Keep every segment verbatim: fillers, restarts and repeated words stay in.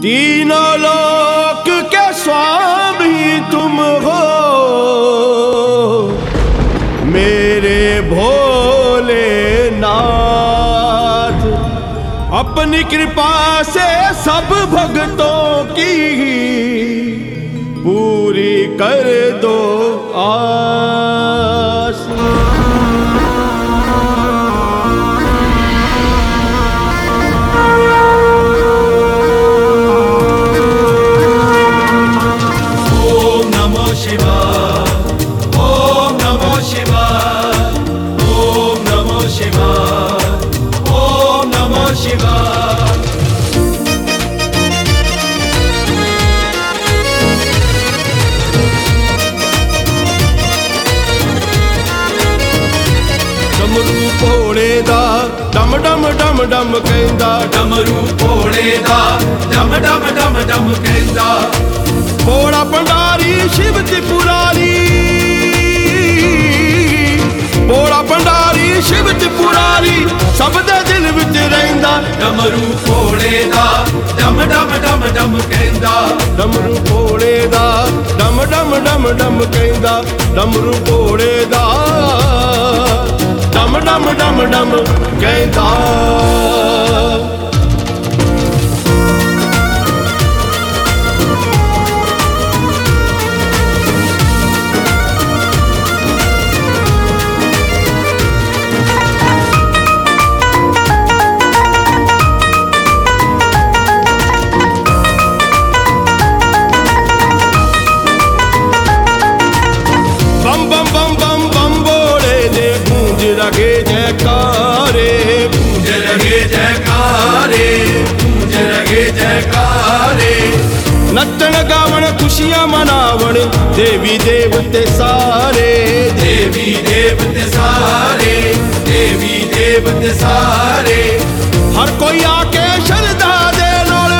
तीनों लोक के स्वामी तुम हो मेरे भोलेनाथ। अपनी कृपा से सब भक्तों की पूरी कर दो आस। ਭੋਲੇ ਦਾ ਡਮ ਡਮ ਡਮ ਡਮ ਕਹਿੰਦਾ, ਡਮਰੂ ਭੋਲੇ ਦਾ ਡਮ ਡਮ ਡਮ ਡਮ ਕਹਿੰਦਾ। ਭੋਲਾ ਭੰਡਾਰੀ ਸ਼ਿਵ ਤ੍ਰਿਪੁਰਾਰੀ, ਭੋਲਾ ਭੰਡਾਰੀ ਸ਼ਿਵ ਤ੍ਰਿਪੁਰਾਰੀ ਸਭ ਦੇ ਦਿਲ ਵਿੱਚ ਰਹਿੰਦਾ। ਡਮਰੂ ਭੋਲੇ ਦਾ ਡਮ ਡਮ ਡਮ ਡਮ ਕਹਿੰਦਾ, ਡਮਰੂ ਭੋਲੇ ਦਾ ਡਮ ਡਮ ਡਮ ਡਮ ਕਹਿੰਦਾ, ਡਮਰੂ ਭੋਲੇ ਦਾ ਡਮ ਡਮ ਡਮ ਡਮ ਕਹਿੰਦਾ। ਬਮ ਬਮ ਬਮ ਬਮ ਬਮ ਬੋਲੇ ਦੇ ਗੂੰਜ ਰਗੇ ਜੈਕਾਰੇ, ਗੂੰਜ ਰਗੇ ਜੈਕਾਰੇ, ਗੂੰਜ ਰਗੇ ਜੈਕਾਰੇ। ਨੱਚਣ ਗਾਵਣ ਖੁਸ਼ੀਆਂ ਮਨਾਵਣ ਦੇਵੀ ਦੇਵਤੇ ਸਾਰੇ, ਦੇਵੀ ਦੇਵਤੇ ਸਾਰੇ, ਦੇਵੀ ਦੇਵਤੇ ਸਾਰੇ। ਹਰ ਕੋਈ ਆ ਕੇ ਸ਼ਰਧਾ ਦੇ ਨਾਲ,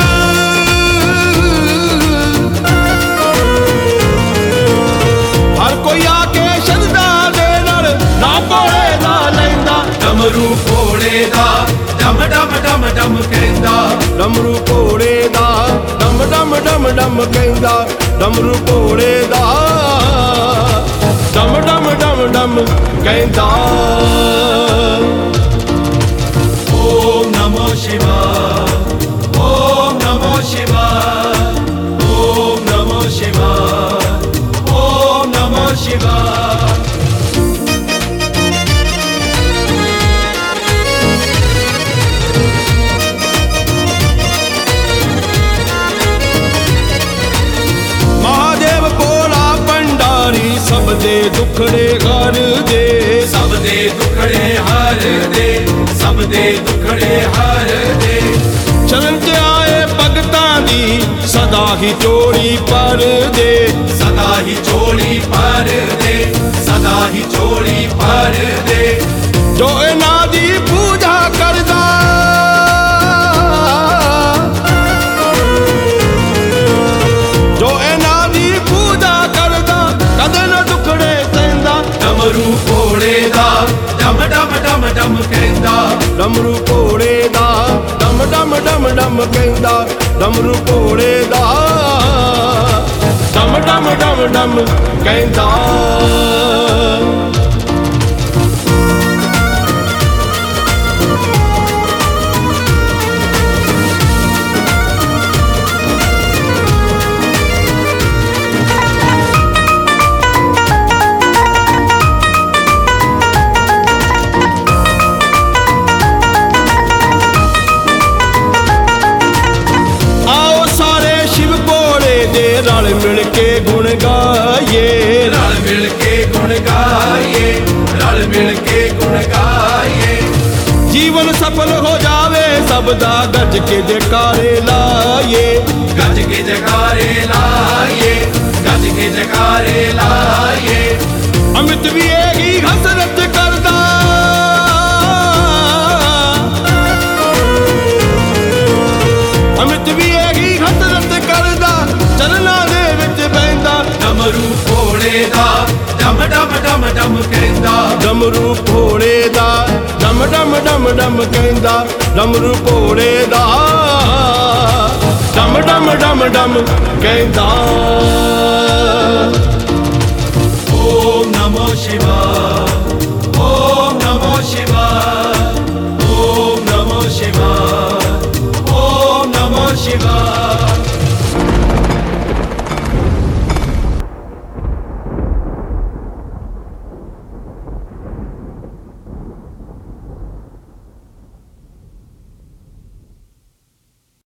ਹਰ ਕੋਈ ਆ ਕੇ ਸ਼ਰਧਾ ਦੇ ਨਾਲ ਨਾ ਭੋਲੇ ਦਾ ਲੈਂਦਾ। ਡਮਰੂ ਭੋਲੇ ਦਾ ਡਮ ਡਮ ਡਮ ਡਮ ਕਹਿੰਦਾ, ਡਮਰੂ ਭੋਲੇ ਦਾ ਡਮ ਡਮ ਡਮ ਡਮ ਕਹਿੰਦਾ, ਡਮਰੂ ਭੋਲੇ ਦਾ ਡਮ ਡਮ ਡਮ ਡਮ ਕਹਿੰਦਾ। ਓਮ ਨਮੋ ਸ਼ਿਵਾਏ, ਓਮ ਨਮੋ ਸ਼ਿਵਾਏ, ਓਮ ਨਮੋ ਸ਼ਿਵਾਏ, ਓਮ ਨਮੋ ਸ਼ਿਵਾਏ। ਮਹਾਦੇਵ ਭੋਲਾ ਭੰਡਾਰੀ ਸਭ ਦੇ ਦੁੱਖੜੇ ਹਰਦੇ, ਸਭ ਦੇ ਦੁੱਖੜੇ ਹਰਦੇ, ਸਭ ਦੇ ਦੁੱਖੜੇ ਹਰਦੇ। ਚਰਨ ਤੇ ਆਏ ਭਗਤਾਂ ਦੀ ਸਦਾ ਹੀ ਚੋਰੀ ਭਰਦੇ, ਸਦਾ ਹੀ ਝੋਲੀ ਭਰਦੇ, ਸਦਾ ਹੀ ਝੋਲੀ ਭਰਦੇ। ਜੋ ਇਹਨਾਂ ਦੀ ਪੂਜਾ ਕਰਦਾ, ਜੋ ਇਹਨਾਂ ਦੀ ਪੂਜਾ ਕਰਦਾ ਕਦੇ ਨਾ ਦੁੱਖੜੇ ਸਹਿੰਦਾ। ਡਮਰੂ ਭੋਲੇ ਦਾ ਡਮ ਡਮ ਡਮ ਡਮ ਕਹਿੰਦਾ, ਡਮਰੂ ਭੋਲੇ ਦਾ ਡਮ ਡਮ ਡਮ ਡਮ ਕਹਿੰਦਾ, ਡਮਰੂ ਭੋਲੇ ਦਾ ਡਮ ਡਮ ਡਮ ਡਮ ਕਹਿੰਦਾ। ਰਲ ਮਿਲ ਕੇ ਗੁਣ ਗਾਈਏ, ਰਲ ਮਿਲ ਕੇ ਗੁਣ ਗਾਈਏ, ਰਲ ਮਿਲ ਕੇ ਗੁਣ ਗਾਈਏ। ਜੀਵਨ ਸਫਲ ਹੋ ਜਾਵੇ ਸਭ ਦਾ ਗੱਜ ਕੇ ਜੈਕਾਰੇ ਲਾਈਏ, ਗੱਜ ਕੇ ਜੈਕਾਰੇ ਲਾਈਏ, ਗੱਜ ਕੇ ਜੈਕਾਰੇ ਲਾਈਏ। ਅਮਿਤ ਵੀ ਇਹੀ ਹਸਰਤ ਕਰਦਾ, ਅਮਿਤ ਵੀ ਇਹੀ ਹਸਰਤ ਕਰਦਾ ਚਰਨਾਂ ਦੇ ਵਿੱਚ ਬਹਿੰਦਾ। ਡਮਰੂ ਭੋਲੇ ਦਾ ਡਮ ਡਮ ਡਮ ਡਮ ਕਹਿੰਦਾ, ਡਮਰੂ ਭੋਲੇ ਦਾ ਡਮ ਡਮ ਡਮ ਡਮ ਕਹਿੰਦਾ, ਡਮਰੂ ਭੋਲੇ ਦਾ ਡਮ ਡਮ ਡਮ ਡਮ ਕਹਿੰਦਾ